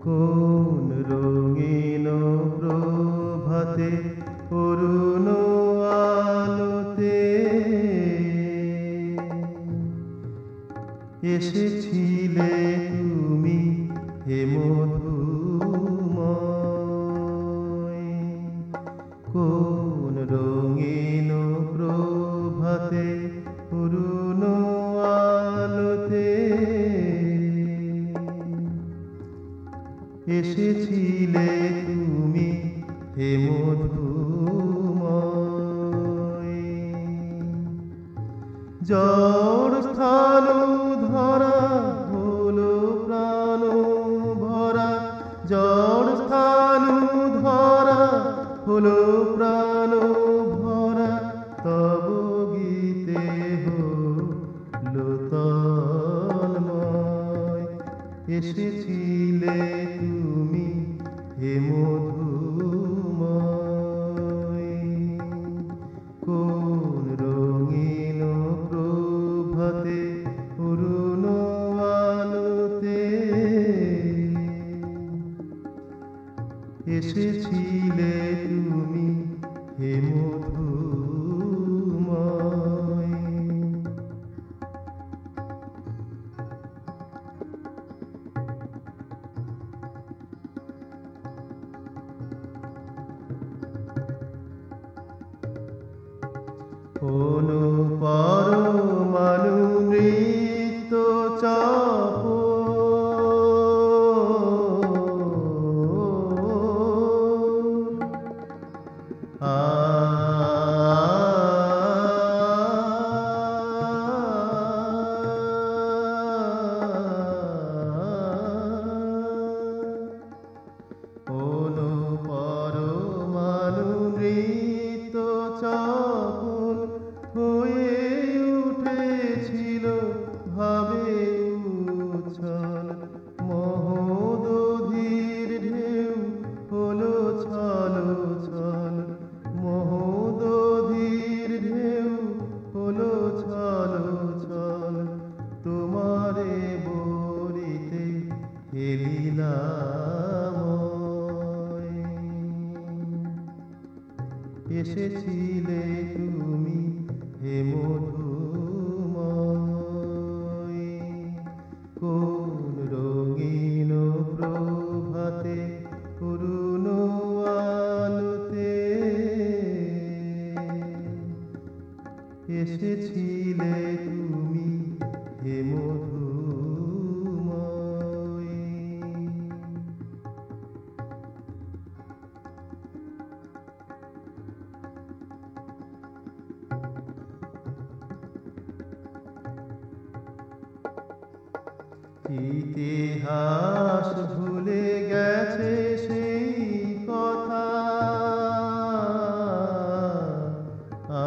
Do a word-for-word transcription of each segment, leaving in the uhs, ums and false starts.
কোন রঙিন প্রভাতে অরুণ আলোতে এসেছিলে তুমি হে মধুময়। কোন রঙিন প্রভাতে অরুণ আলোতে এসেছিলে তুমি হে মধুময়। ঝড় স্থান ধরা হলো প্রাণ ভরা, ঝড় স্থান ধরা হলো প্রাণ ভরা, তব গীতে হলো তন্ময়। এসেছিলে তুমি হে মধুময়। কোন রঙিন প্রভাতে অরুণ আলোতে এসেছিলে তুমি হে মধুময়। অনুপরমাণু নৃত্য চাপ আ অনুপরমাণু নৃত্য চাপ হয়ে উঠেছিল ভাবে উচ্ছল, মহোদধির ঢেউ হলো ছল ছল, মহোদধির ঢেউ হলো ছল ছল। তোমারে বলিতে এলিলাময়। এসেছিলে তুমি হে মধুময়। কোন রঙিন প্রভাতে অরুণ আলোতে এসেছিলে তুমি হে মধুময়। ইতিহাস ভুলে গেছে সেই কথা, আ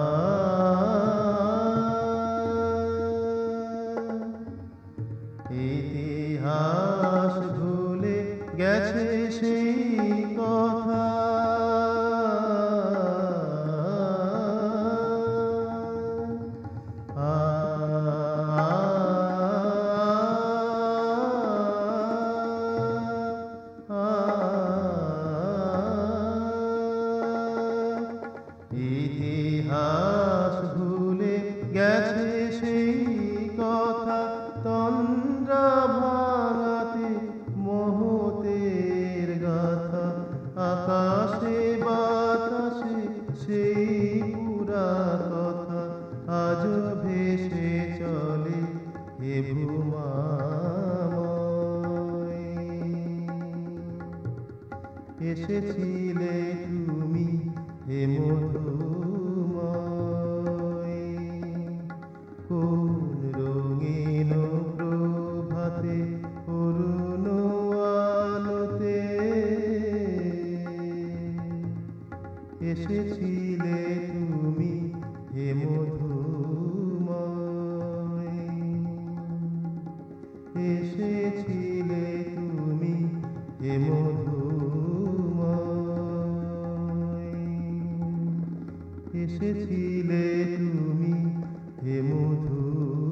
ইতিহাস ভুলে গেছে সেই কথা। আ ইতিহাস ভুলে গেছে সেই কথা, তন্দ্রা ভাঙাতে মহতের গাথা। আকাশে বাতাসে সেই পুরা কথা আজ ভেসে চলে হে ভূমাময়। এসেছিলে তুমি হে মধুময়। কোন রঙিন প্রভাতে অরুণ আলোতে এসেছিলে তুমি হে মধুময়। এসেছিলে তুমি হে মধুময়। এসেছিলে তুমি হে মধু।